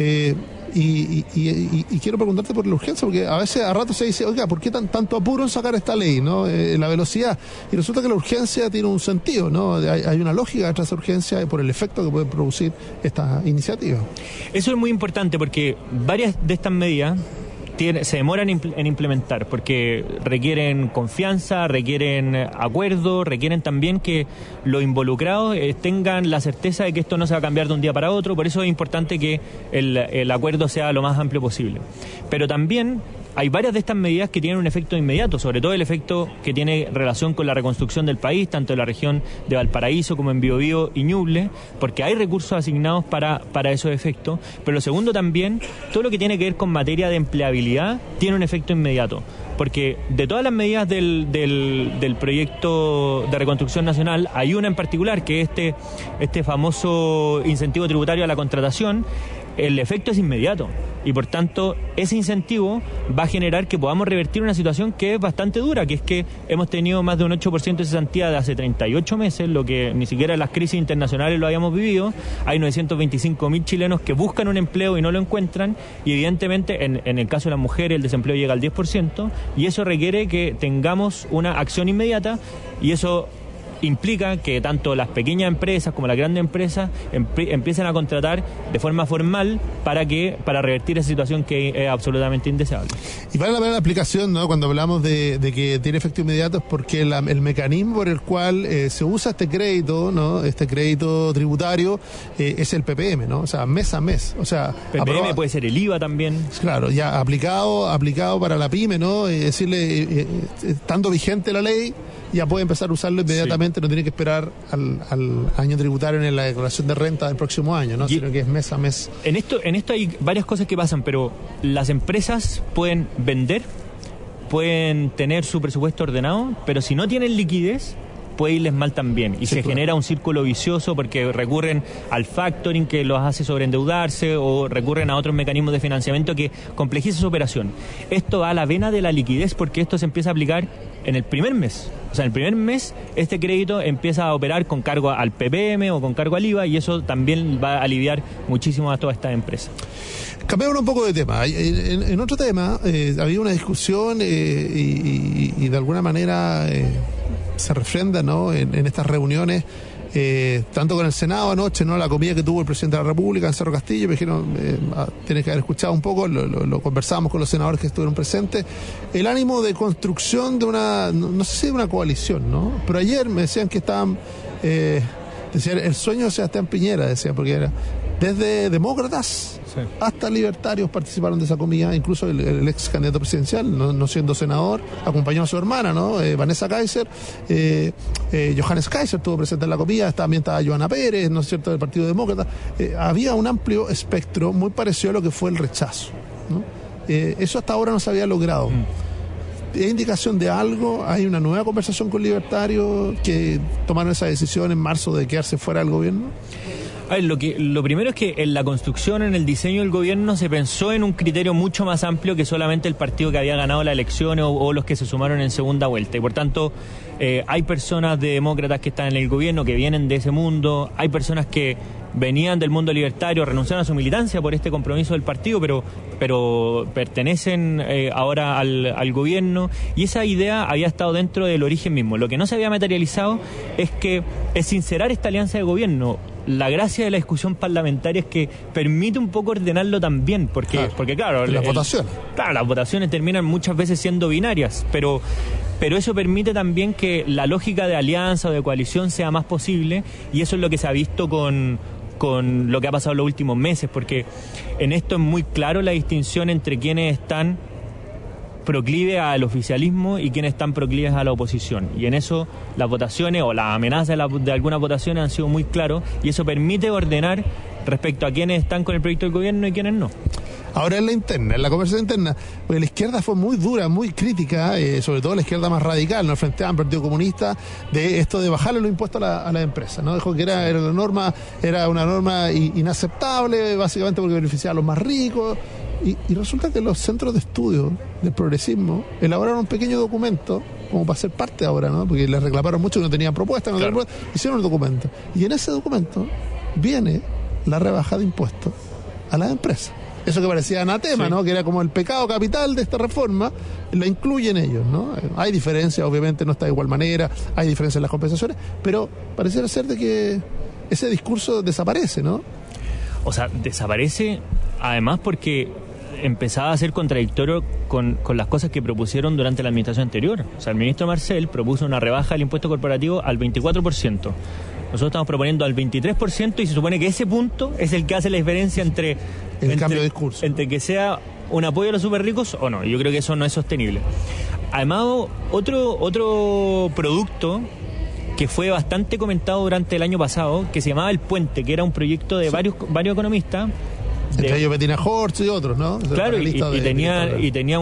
Y quiero preguntarte por la urgencia, porque a ratos se dice, oiga, ¿por qué tanto apuro en sacar esta ley, ¿no? La velocidad. Y resulta que la urgencia tiene un sentido, ¿no? Hay una lógica detrás de esa urgencia por el efecto que puede producir esta iniciativa. Eso es muy importante porque varias de estas medidas se demoran en implementar porque requieren confianza, requieren acuerdo, requieren también que los involucrados tengan la certeza de que esto no se va a cambiar de un día para otro. Por eso es importante que el acuerdo sea lo más amplio posible. Pero también hay varias de estas medidas que tienen un efecto inmediato, sobre todo el efecto que tiene relación con la reconstrucción del país, tanto en la región de Valparaíso como en Biobío y Ñuble, porque hay recursos asignados para esos efectos. Pero lo segundo también, todo lo que tiene que ver con materia de empleabilidad tiene un efecto inmediato. Porque de todas las medidas del proyecto de reconstrucción nacional, hay una en particular que es este famoso incentivo tributario a la contratación. El efecto es inmediato y por tanto ese incentivo va a generar que podamos revertir una situación que es bastante dura, que es que hemos tenido más de un 8% de cesantía de hace 38 meses, lo que ni siquiera en las crisis internacionales lo habíamos vivido. Hay 925.000 chilenos que buscan un empleo y no lo encuentran y evidentemente en el caso de las mujeres el desempleo llega al 10% y eso requiere que tengamos una acción inmediata y eso implica que tanto las pequeñas empresas como las grandes empresas empiecen a contratar de forma formal para revertir esa situación que es absolutamente indeseable. Y vale la pena la aplicación, ¿no? Cuando hablamos de que tiene efecto inmediato es porque el mecanismo por el cual se usa este crédito, ¿no? Este crédito tributario es el PPM, ¿no? O sea, mes a mes. O sea, PPM puede ser el IVA también. Claro, ya aplicado para la pyme, ¿no? Decirle, estando vigente la ley, ya puede empezar a usarlo inmediatamente, sí. No tiene que esperar al año tributario en la declaración de renta del próximo año, ¿no? Sino que es mes a mes. En esto hay varias cosas que pasan, pero las empresas pueden vender, pueden tener su presupuesto ordenado, pero si no tienen liquidez, puede irles mal también. Y se genera un círculo vicioso porque recurren al factoring que los hace sobreendeudarse o recurren a otros mecanismos de financiamiento que complejiza su operación. Esto va a la vena de la liquidez porque esto se empieza a aplicar en el primer mes. O sea, en el primer mes este crédito empieza a operar con cargo al PPM o con cargo al IVA y eso también va a aliviar muchísimo a todas estas empresas. Cambiamos un poco de tema. En otro tema había una discusión y de alguna manera se refrenda, ¿no? en estas reuniones, tanto con el Senado anoche, ¿no? La comida que tuvo el presidente de la República en Cerro Castillo, me dijeron, tienes que haber escuchado un poco, lo conversamos con los senadores que estuvieron presentes, el ánimo de construcción de una, no sé si de una coalición, ¿no? Pero ayer me decían que estaban, decían, el sueño de Sebastián Piñera, decían, porque era desde demócratas hasta libertarios participaron de esa comida, incluso el ex candidato presidencial, no siendo senador, acompañó a su hermana, ¿no? Vanessa Kaiser, Johannes Kaiser estuvo presente en la comida, también estaba Joana Pérez, ¿no es cierto?, del Partido Demócrata. Había un amplio espectro muy parecido a lo que fue el rechazo, ¿no? Eso hasta ahora no se había logrado. ¿Es indicación de algo? ¿Hay una nueva conversación con libertarios que tomaron esa decisión en marzo de quedarse fuera del gobierno? A ver, lo primero es que en la construcción, en el diseño del gobierno, se pensó en un criterio mucho más amplio que solamente el partido que había ganado la elección o los que se sumaron en segunda vuelta. Y por tanto, hay personas de demócratas que están en el gobierno, que vienen de ese mundo, hay personas que venían del mundo libertario, renunciaron a su militancia por este compromiso del partido, pero pertenecen ahora al gobierno, y esa idea había estado dentro del origen mismo. Lo que no se había materializado es sincerar esta alianza de gobierno. La gracia de la discusión parlamentaria es que permite un poco ordenarlo también, porque claro, las votaciones. Claro, las votaciones terminan muchas veces siendo binarias, pero eso permite también que la lógica de alianza o de coalición sea más posible, y eso es lo que se ha visto con lo que ha pasado en los últimos meses, porque en esto es muy claro la distinción entre quienes están proclive al oficialismo y quienes están proclives a la oposición, y en eso las votaciones o las amenazas de algunas votaciones han sido muy claros, y eso permite ordenar respecto a quienes están con el proyecto del gobierno y quienes no. Ahora en la conversación interna, porque la izquierda fue muy dura, muy crítica, sobre todo la izquierda más radical, ¿no? El Frente Amplio, Partido Comunista, de esto de bajarle los impuestos a las empresas, ¿no? Dijo que era una norma inaceptable, básicamente porque beneficiaba a los más ricos. Y resulta que los centros de estudio del progresismo elaboraron un pequeño documento como para ser parte ahora, ¿no? Porque les reclamaron mucho que no tenían propuesta, hicieron el documento. Y en ese documento viene la rebaja de impuestos a las empresas. Eso que parecía anatema, ¿no? Que era como el pecado capital de esta reforma, la incluyen ellos, ¿no? Hay diferencias, obviamente no está de igual manera, hay diferencias en las compensaciones, pero pareciera ser de que ese discurso desaparece, ¿no? O sea, desaparece además porque empezaba a ser contradictorio con las cosas que propusieron durante la administración anterior. O sea, el ministro Marcel propuso una rebaja del impuesto corporativo al 24%. Nosotros estamos proponiendo al 23% y se supone que ese punto es el que hace la diferencia entre cambio de discurso, entre que sea un apoyo a los súper ricos o no. Yo creo que eso no es sostenible. Además, otro producto que fue bastante comentado durante el año pasado, que se llamaba El Puente, que era un proyecto de varios economistas. Entre ellos Bettina Horst y otros, ¿no? Claro, y tenía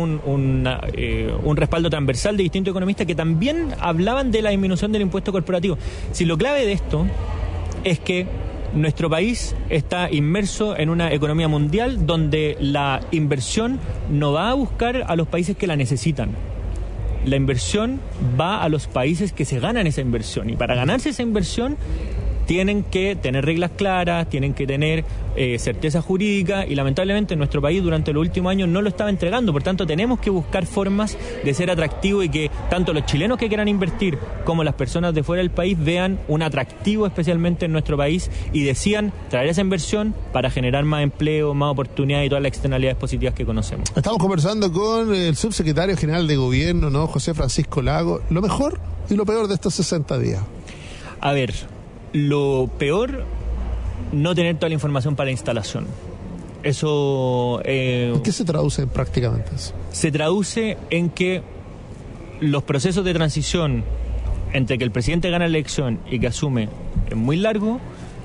un respaldo transversal de distintos economistas que también hablaban de la disminución del impuesto corporativo. Si lo clave de esto es que nuestro país está inmerso en una economía mundial donde la inversión no va a buscar a los países que la necesitan. La inversión va a los países que se ganan esa inversión, y para ganarse esa inversión tienen que tener reglas claras, tienen que tener certeza jurídica, y lamentablemente nuestro país durante los últimos años no lo estaba entregando. Por tanto, tenemos que buscar formas de ser atractivos y que tanto los chilenos que quieran invertir como las personas de fuera del país vean un atractivo especialmente en nuestro país y decidan traer esa inversión para generar más empleo, más oportunidades y todas las externalidades positivas que conocemos. Estamos conversando con el subsecretario general de Gobierno, ¿no? José Francisco Lago. Lo mejor y lo peor de estos 60 días. A ver, lo peor, no tener toda la información para la instalación. Eso... ¿En qué se traduce prácticamente eso? Se traduce en que los procesos de transición entre que el presidente gana la elección y que asume es muy largo,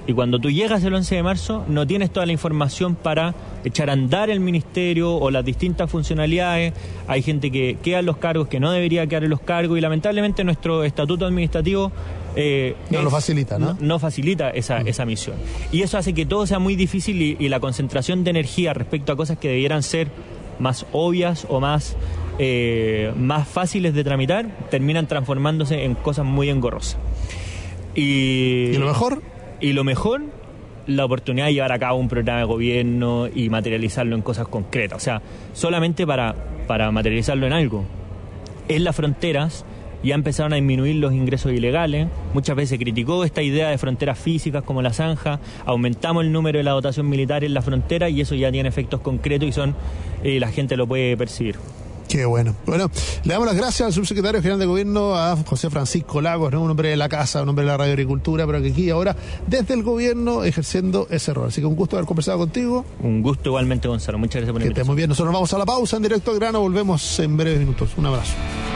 Y cuando tú llegas el 11 de marzo, no tienes toda la información para echar a andar el ministerio o las distintas funcionalidades. Hay gente que queda en los cargos, que no debería quedar en los cargos, y lamentablemente nuestro estatuto administrativo no lo facilita, ¿no? No facilita esa misión. Y eso hace que todo sea muy difícil y la concentración de energía respecto a cosas que debieran ser más obvias o más fáciles de tramitar, terminan transformándose en cosas muy engorrosas. ¿Y lo mejor? Y lo mejor, la oportunidad de llevar a cabo un programa de gobierno y materializarlo en cosas concretas. O sea, solamente para materializarlo en algo. En las fronteras ya empezaron a disminuir los ingresos ilegales. Muchas veces se criticó esta idea de fronteras físicas como la zanja. Aumentamos el número de la dotación militar en la frontera y eso ya tiene efectos concretos y la gente lo puede percibir. Qué bueno. Bueno, le damos las gracias al subsecretario general de Gobierno, a José Francisco Lagos, ¿no? Un hombre de la casa, un hombre de la Radio Agricultura, pero que aquí ahora desde el gobierno ejerciendo ese rol. Así que un gusto haber conversado contigo. Un gusto igualmente, Gonzalo. Muchas gracias por la invitación. Que estés muy bien. Nosotros nos vamos a la pausa en Directo al Grano. Volvemos en breves minutos. Un abrazo.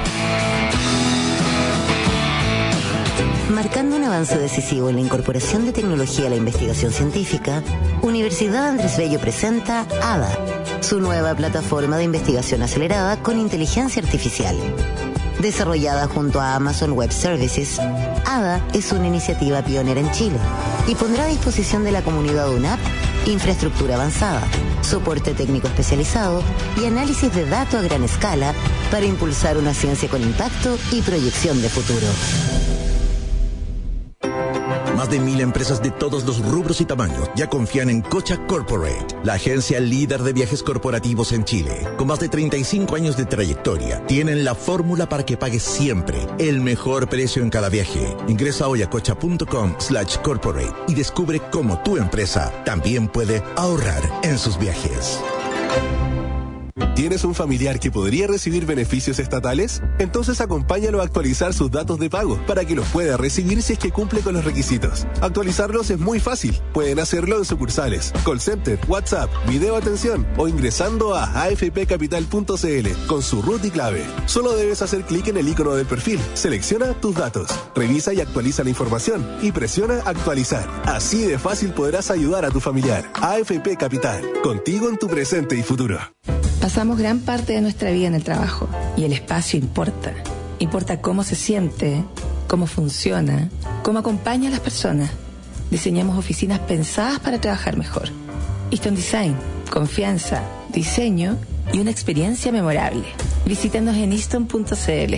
Marcando un avance decisivo en la incorporación de tecnología a la investigación científica, Universidad Andrés Bello presenta ADA, su nueva plataforma de investigación acelerada con inteligencia artificial. Desarrollada junto a Amazon Web Services, ADA es una iniciativa pionera en Chile y pondrá a disposición de la comunidad UNAP infraestructura avanzada, soporte técnico especializado y análisis de datos a gran escala para impulsar una ciencia con impacto y proyección de futuro. Más de 1.000 empresas de todos los rubros y tamaños ya confían en Cocha Corporate, la agencia líder de viajes corporativos en Chile. Con más de 35 años de trayectoria, tienen la fórmula para que pagues siempre el mejor precio en cada viaje. Ingresa hoy a cocha.com/corporate y descubre cómo tu empresa también puede ahorrar en sus viajes. ¿Tienes un familiar que podría recibir beneficios estatales? Entonces acompáñalo a actualizar sus datos de pago para que los pueda recibir si es que cumple con los requisitos. Actualizarlos es muy fácil. Pueden hacerlo en sucursales, call center, WhatsApp, video atención o ingresando a afpcapital.cl con su root y clave. Solo debes hacer clic en el icono del perfil, selecciona tus datos, revisa y actualiza la información y presiona actualizar. Así de fácil podrás ayudar a tu familiar. AFP Capital, contigo en tu presente y futuro. Pasamos gran parte de nuestra vida en el trabajo y el espacio importa. Importa cómo se siente, cómo funciona, cómo acompaña a las personas. Diseñamos oficinas pensadas para trabajar mejor. Easton Design, confianza, diseño y una experiencia memorable. Visítanos en easton.cl.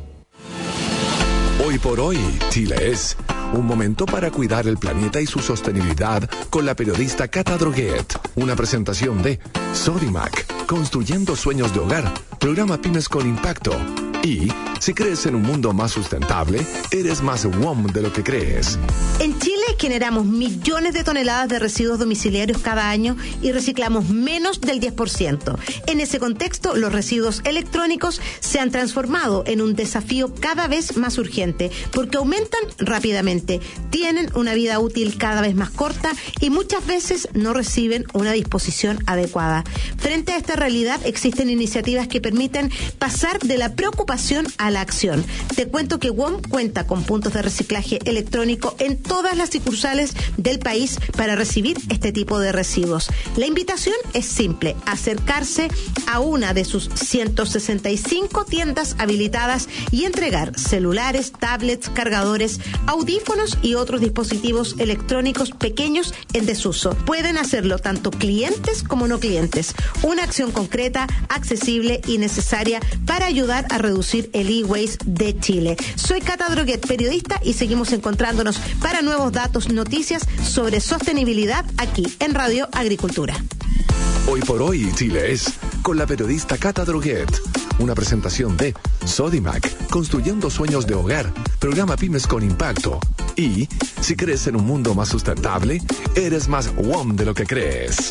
Hoy por hoy, Chile es un momento para cuidar el planeta y su sostenibilidad con la periodista Cata Droguet. Una presentación de Sodimac, construyendo sueños de hogar, programa Pymes con Impacto. Y si crees en un mundo más sustentable, eres más WOM de lo que crees. En Chile generamos millones de toneladas de residuos domiciliarios cada año y reciclamos menos del 10%. En ese contexto, los residuos electrónicos se han transformado en un desafío cada vez más urgente porque aumentan rápidamente, tienen una vida útil cada vez más corta y muchas veces no reciben una disposición adecuada. Frente a esta realidad, existen iniciativas que permiten pasar de la preocupación a la acción. Te cuento que WOM cuenta con puntos de reciclaje electrónico en todas las sucursales del país para recibir este tipo de residuos. La invitación es simple: acercarse a una de sus 165 tiendas habilitadas y entregar celulares, tablets, cargadores, audífonos y otros dispositivos electrónicos pequeños en desuso. Pueden hacerlo tanto clientes como no clientes. Una acción concreta, accesible y necesaria para ayudar a reducir el e-waste de Chile. Soy Cata Droguet, periodista, y seguimos encontrándonos para nuevos datos, noticias sobre sostenibilidad aquí en Radio Agricultura. Hoy por hoy, Chile es con la periodista Cata Droguet. Una presentación de Sodimac, construyendo sueños de hogar, programa Pymes con Impacto. Y si crees en un mundo más sustentable, eres más WOM de lo que crees.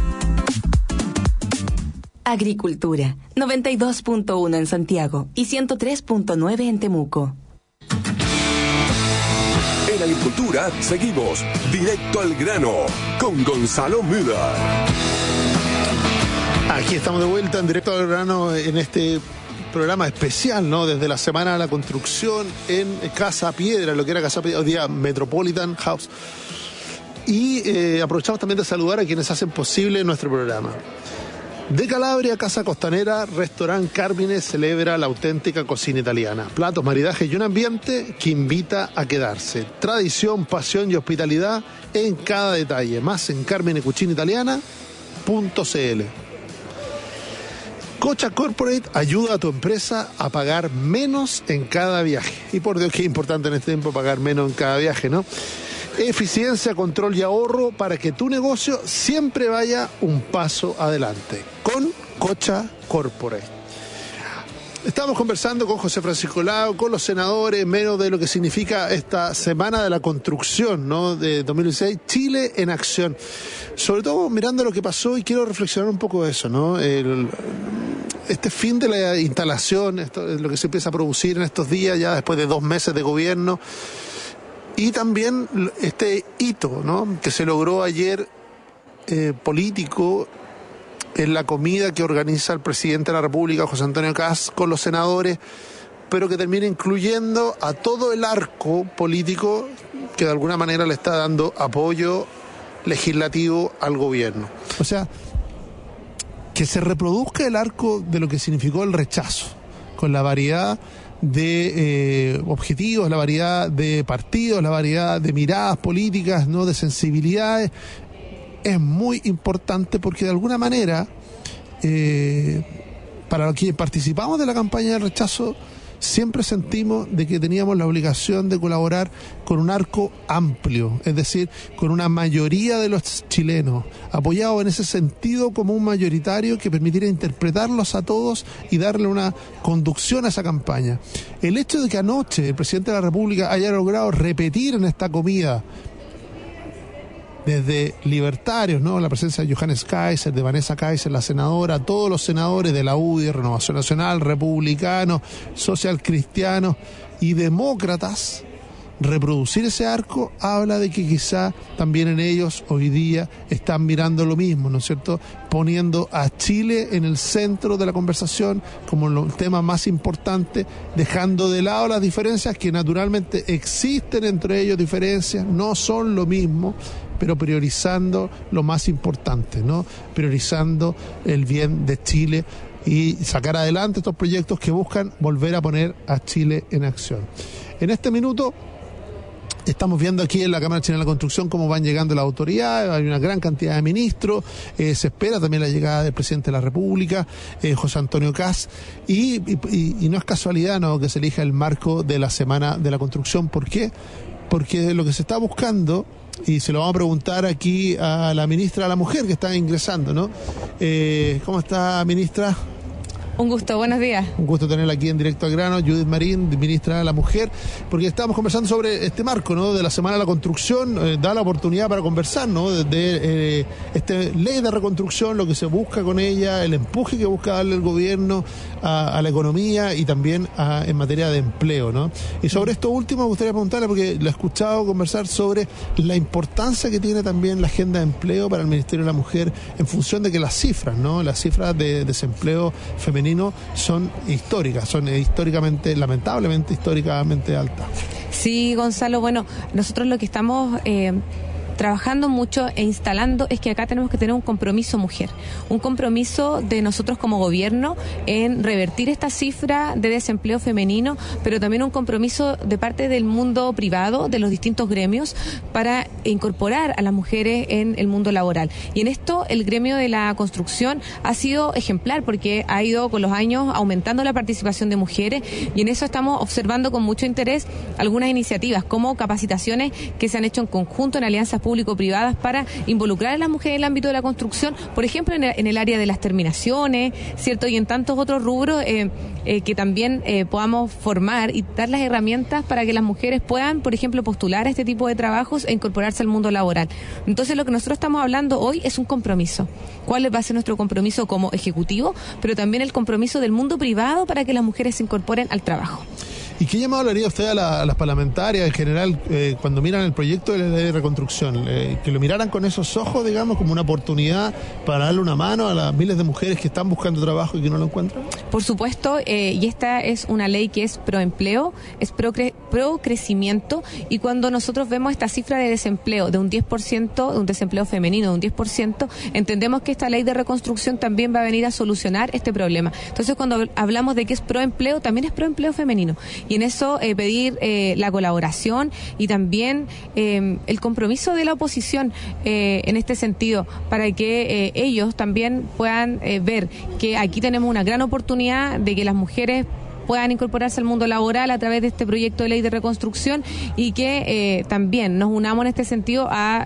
Agricultura, 92.1 en Santiago y 103.9 en Temuco. En Agricultura seguimos directo al grano con Gonzalo Müller. Aquí estamos de vuelta en Directo al Grano en este programa especial, ¿no? Desde la Semana de la Construcción en Casa Piedra, lo que era Casa Piedra, hoy día Metropolitan House. Y aprovechamos también de saludar a quienes hacen posible nuestro programa. De Calabria, Casa Costanera, Restaurant Carmine celebra la auténtica cocina italiana. Platos, maridajes y un ambiente que invita a quedarse. Tradición, pasión y hospitalidad en cada detalle. Más en carminecucinaitaliana.cl. Cocha Corporate ayuda a tu empresa a pagar menos en cada viaje. Y por Dios, qué importante en este tiempo pagar menos en cada viaje, ¿no? Eficiencia, control y ahorro para que tu negocio siempre vaya un paso adelante. Con Cocha Corporate. Estamos conversando con José Francisco Lago, con los senadores, menos de lo que significa esta Semana de la Construcción, ¿no?, de 2016, Chile en acción. Sobre todo mirando lo que pasó, y quiero reflexionar un poco de eso, ¿no? Este fin de la instalación, esto es lo que se empieza a producir en estos días, ya después de 2 meses de gobierno. Y también este hito, ¿no?, que se logró ayer político en la comida que organiza el presidente de la República, José Antonio Kast, con los senadores, pero que termina incluyendo a todo el arco político que de alguna manera le está dando apoyo legislativo al gobierno. O sea, que se reproduzca el arco de lo que significó el rechazo, con la variedad de objetivos, la variedad de partidos, la variedad de miradas políticas, ¿no?, de sensibilidades, es muy importante porque de alguna manera, para los que participamos de la campaña del rechazo, siempre sentimos de que teníamos la obligación de colaborar con un arco amplio, es decir, con una mayoría de los chilenos, apoyados en ese sentido como un mayoritario que permitiera interpretarlos a todos y darle una conducción a esa campaña. El hecho de que anoche el presidente de la República haya logrado repetir en esta comida desde libertarios, ¿no?, la presencia de Johannes Kaiser, de Vanessa Kaiser, la senadora, todos los senadores de la UDI, Renovación Nacional, republicanos, socialcristianos y demócratas, reproducir ese arco habla de que quizá también en ellos hoy día están mirando lo mismo, ¿no es cierto?, poniendo a Chile en el centro de la conversación como el tema más importante, dejando de lado las diferencias que naturalmente existen entre ellos, diferencias, no son lo mismo, pero priorizando lo más importante, ¿no?, priorizando el bien de Chile y sacar adelante estos proyectos que buscan volver a poner a Chile en acción. En este minuto estamos viendo aquí en la Cámara Chilena de la Construcción cómo van llegando las autoridades, hay una gran cantidad de ministros, se espera también la llegada del presidente de la República, José Antonio Kast, y no es casualidad, ¿no?, que se elija el marco de la Semana de la Construcción. ¿Por qué? Porque lo que se está buscando, y se lo vamos a preguntar aquí a la ministra de la Mujer que está ingresando, ¿no? ¿Cómo está, ministra? Un gusto, buenos días. Un gusto tenerla aquí en Directo al Grano, Judith Marín, ministra de la Mujer, porque estamos conversando sobre este marco, ¿no?, de la Semana de la Construcción, da la oportunidad para conversar, ¿no?, de esta ley de reconstrucción, lo que se busca con ella, el empuje que busca darle el gobierno a la economía y también en materia de empleo, ¿no? Y sobre esto último me gustaría preguntarle, porque lo he escuchado conversar sobre la importancia que tiene también la agenda de empleo para el Ministerio de la Mujer, en función de que las cifras, ¿no?, las cifras de desempleo femenino son históricas, son históricamente, lamentablemente históricamente altas. Sí, Gonzalo, bueno, nosotros lo que estamos trabajando mucho e instalando es que acá tenemos que tener un compromiso mujer, un compromiso de nosotros como gobierno en revertir esta cifra de desempleo femenino, pero también un compromiso de parte del mundo privado, de los distintos gremios, para incorporar a las mujeres en el mundo laboral. Y en esto el gremio de la construcción ha sido ejemplar, porque ha ido con los años aumentando la participación de mujeres, y en eso estamos observando con mucho interés algunas iniciativas como capacitaciones que se han hecho en conjunto en alianzas público-privadas para involucrar a las mujeres en el ámbito de la construcción, por ejemplo en el área de las terminaciones, ¿cierto?, y en tantos otros rubros que también podamos formar y dar las herramientas para que las mujeres puedan, por ejemplo, postular a este tipo de trabajos e incorporarse al mundo laboral. Entonces lo que nosotros estamos hablando hoy es un compromiso. ¿Cuál va a ser nuestro compromiso como ejecutivo? Pero también el compromiso del mundo privado para que las mujeres se incorporen al trabajo. ¿Y qué llamado le haría usted a las parlamentarias en general cuando miran el proyecto de la ley de reconstrucción? Que lo miraran con esos ojos, digamos, como una oportunidad para darle una mano a las miles de mujeres que están buscando trabajo y que no lo encuentran. Por supuesto, y esta es una ley que es pro empleo, es pro crecimiento, y cuando nosotros vemos esta cifra de desempleo de un 10%, de un desempleo femenino de un 10%, entendemos que esta ley de reconstrucción también va a venir a solucionar este problema. Entonces, cuando hablamos de que es pro empleo, también es pro empleo femenino, y en eso pedir la colaboración y también el compromiso de la oposición en este sentido, para que ellos también puedan ver que aquí tenemos una gran oportunidad de que las mujeres puedan incorporarse al mundo laboral a través de este proyecto de ley de reconstrucción, y que también nos unamos en este sentido a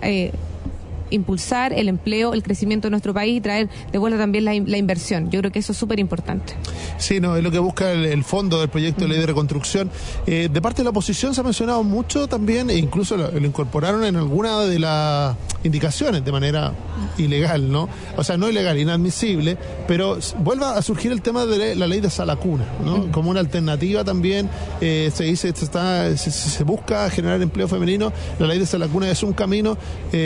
impulsar el empleo, el crecimiento de nuestro país y traer de vuelta también la inversión. Yo creo que eso es súper importante. Sí, no, es lo que busca el fondo del proyecto de ley de reconstrucción. De parte de la oposición se ha mencionado mucho también, e incluso lo incorporaron en alguna de las indicaciones de manera ilegal, ¿no? O sea, no ilegal, inadmisible, pero vuelve a surgir el tema de la ley de sala cuna, ¿no? Como una alternativa también, se dice, se busca generar empleo femenino, la ley de sala cuna es un camino,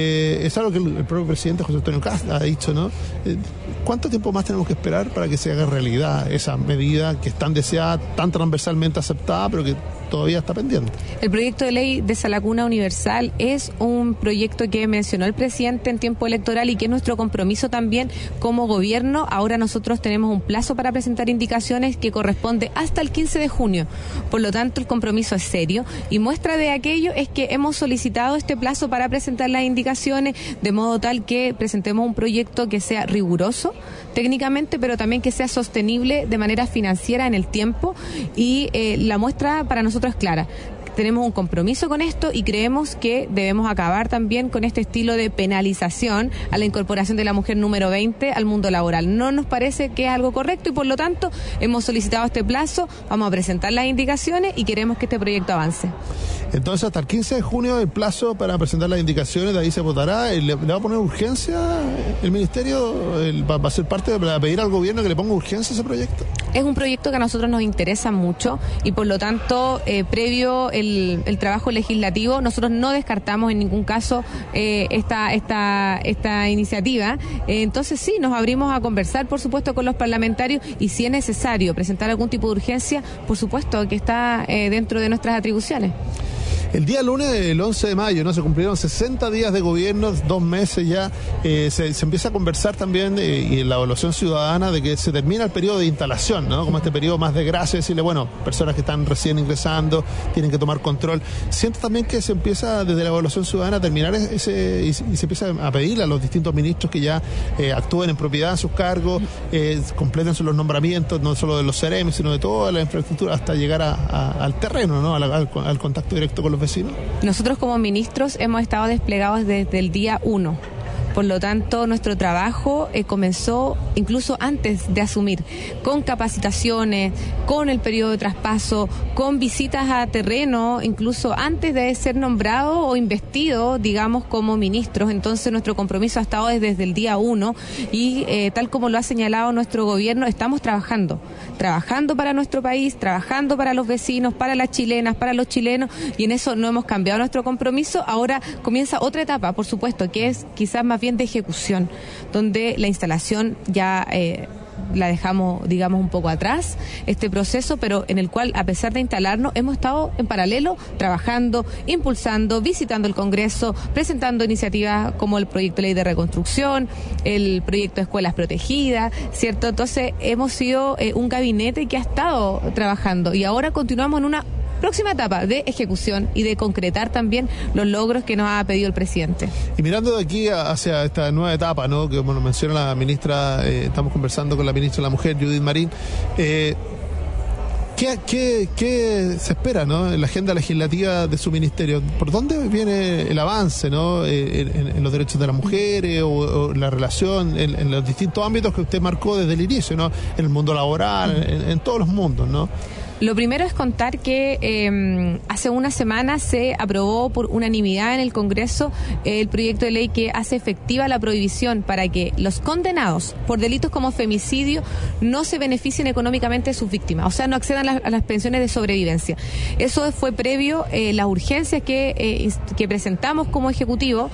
es algo que el propio presidente José Antonio Kast ha dicho, ¿no? ¿Cuánto tiempo más tenemos que esperar para que se haga realidad esa medida que es tan deseada, tan transversalmente aceptada, pero que todavía está pendiente? El proyecto de ley de sala cuna universal es un proyecto que mencionó el presidente en tiempo electoral y que es nuestro compromiso también como gobierno. Ahora nosotros tenemos un plazo para presentar indicaciones que corresponde hasta el 15 de junio. Por lo tanto, el compromiso es serio, y muestra de aquello es que hemos solicitado este plazo para presentar las indicaciones, de modo tal que presentemos un proyecto que sea riguroso técnicamente, pero también que sea sostenible de manera financiera en el tiempo, y la muestra para nosotros es clara. Tenemos un compromiso con esto y creemos que debemos acabar también con este estilo de penalización a la incorporación de la mujer número 20 al mundo laboral. No nos parece que es algo correcto, y por lo tanto hemos solicitado este plazo, vamos a presentar las indicaciones y queremos que este proyecto avance. Entonces, hasta el 15 de junio el plazo para presentar las indicaciones, de ahí se votará. ¿Le va a poner urgencia el ministerio? ¿Va a ser parte de pedir al gobierno que le ponga urgencia a ese proyecto? Es un proyecto que a nosotros nos interesa mucho, y por lo tanto, previo el trabajo legislativo, nosotros no descartamos en ningún caso esta iniciativa. Entonces sí, nos abrimos a conversar, por supuesto, con los parlamentarios, y si es necesario presentar algún tipo de urgencia, por supuesto que está dentro de nuestras atribuciones. El día lunes, el 11 de mayo, ¿no? Se cumplieron 60 días de gobierno, 2 meses ya. Se empieza a conversar también, y en la evaluación ciudadana, de que se termina el periodo de instalación, ¿no? Como este periodo más de gracia, decirle, bueno, personas que están recién ingresando tienen que tomar control. Siento también que se empieza desde la evaluación ciudadana a terminar y se empieza a pedirle a los distintos ministros que ya actúen en propiedad en sus cargos, completen los nombramientos, no solo de los CEREM, sino de toda la infraestructura, hasta llegar al terreno, ¿no? Al contacto directo con los vecinos. Nosotros como ministros hemos estado desplegados desde el día 1. Por lo tanto, nuestro trabajo comenzó incluso antes de asumir, con capacitaciones, con el periodo de traspaso, con visitas a terreno, incluso antes de ser nombrado o investido, digamos, como ministros. Entonces, nuestro compromiso ha estado desde el día 1, y tal como lo ha señalado nuestro gobierno, estamos trabajando para nuestro país, trabajando para los vecinos, para las chilenas, para los chilenos, y en eso no hemos cambiado nuestro compromiso. Ahora comienza otra etapa, por supuesto, que es quizás más bien de ejecución, donde la instalación ya la dejamos, digamos, un poco atrás, este proceso, pero en el cual, a pesar de instalarnos, hemos estado en paralelo trabajando, impulsando, visitando el Congreso, presentando iniciativas como el proyecto de ley de reconstrucción, el proyecto de escuelas protegidas, ¿cierto? Entonces hemos sido un gabinete que ha estado trabajando, y ahora continuamos en una próxima etapa de ejecución y de concretar también los logros que nos ha pedido el presidente. Y mirando de aquí hacia esta nueva etapa, ¿no? Que como nos menciona la ministra, estamos conversando con la ministra de la Mujer, Judith Marín, ¿qué se espera, ¿no? En la agenda legislativa de su ministerio? ¿Por dónde viene el avance, ¿no? En los derechos de las mujeres, o la relación en los distintos ámbitos que usted marcó desde el inicio, ¿no? En el mundo laboral, en todos los mundos, ¿no? Lo primero es contar que hace una semana se aprobó por unanimidad en el Congreso el proyecto de ley que hace efectiva la prohibición para que los condenados por delitos como femicidio no se beneficien económicamente de sus víctimas, o sea, no accedan a las pensiones de sobrevivencia. Eso fue previo las urgencias que presentamos como Ejecutivo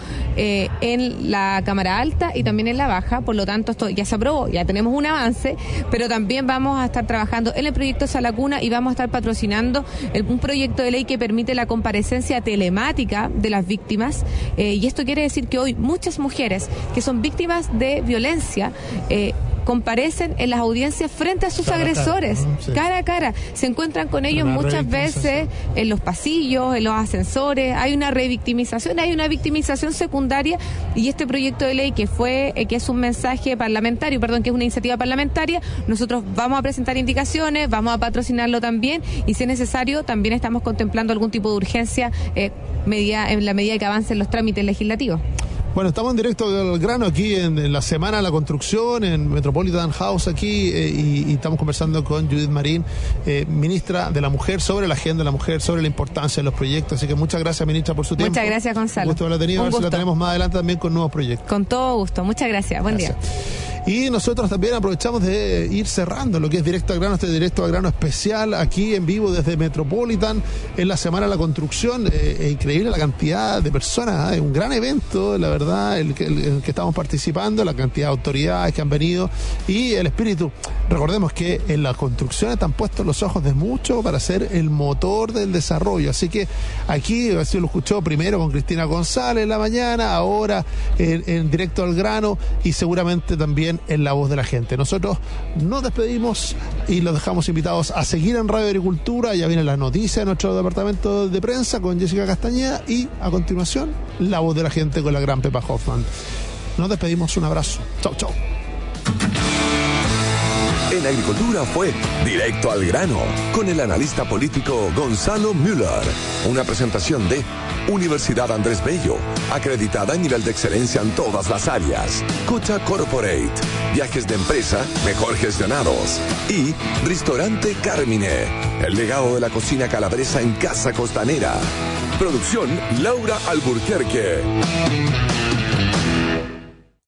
en la Cámara Alta y también en la Baja. Por lo tanto, esto ya se aprobó, ya tenemos un avance, pero también vamos a estar trabajando en el proyecto Sala Cuna y vamos a estar patrocinando un proyecto de ley que permite la comparecencia telemática de las víctimas, y esto quiere decir que hoy muchas mujeres que son víctimas de violencia comparecen en las audiencias frente a sus agresores, cara a cara. Se encuentran con ellos muchas veces en los pasillos, en los ascensores. Hay una revictimización, hay una victimización secundaria, y este proyecto de ley que es un mensaje parlamentario, que es una iniciativa parlamentaria, nosotros vamos a presentar indicaciones, vamos a patrocinarlo también, y si es necesario también estamos contemplando algún tipo de urgencia en la medida que avancen los trámites legislativos. Bueno, estamos en directo al grano aquí en la Semana de la Construcción, en Metropolitan House aquí, y estamos conversando con Judith Marín, ministra de la Mujer, sobre la agenda de la mujer, sobre la importancia de los proyectos. Así que muchas gracias, ministra, por su tiempo. Muchas gracias, Gonzalo. Un gusto haberla tenido, a ver si la tenemos más adelante también con nuevos proyectos. Con todo gusto, muchas gracias. Buen día. Y nosotros también aprovechamos de ir cerrando lo que es Directo al Grano, este Directo al Grano especial aquí en vivo desde Metropolitan en la Semana de la Construcción. Es increíble la cantidad de personas, es un gran evento, la verdad, el que estamos participando, la cantidad de autoridades que han venido y el espíritu. Recordemos que en la construcción están puestos los ojos de muchos para ser el motor del desarrollo. Así que aquí, así lo escuchó primero con Cristina González en la mañana, ahora en Directo al Grano y seguramente también en La Voz de la Gente. Nosotros nos despedimos y los dejamos invitados a seguir en Radio Agricultura. Ya vienen las noticias de nuestro departamento de prensa con Jessica Castañeda y a continuación La Voz de la Gente con la gran Pepa Hoffman. Nos despedimos, un abrazo. Chau, chau. En Agricultura fue Directo al Grano con el analista político Gonzalo Müller. Una presentación de Universidad Andrés Bello, acreditada a nivel de excelencia en todas las áreas. Cucha Corporate, viajes de empresa mejor gestionados. Y Restaurante Carmine, el legado de la cocina calabresa en Casa Costanera. Producción Laura Alburquerque.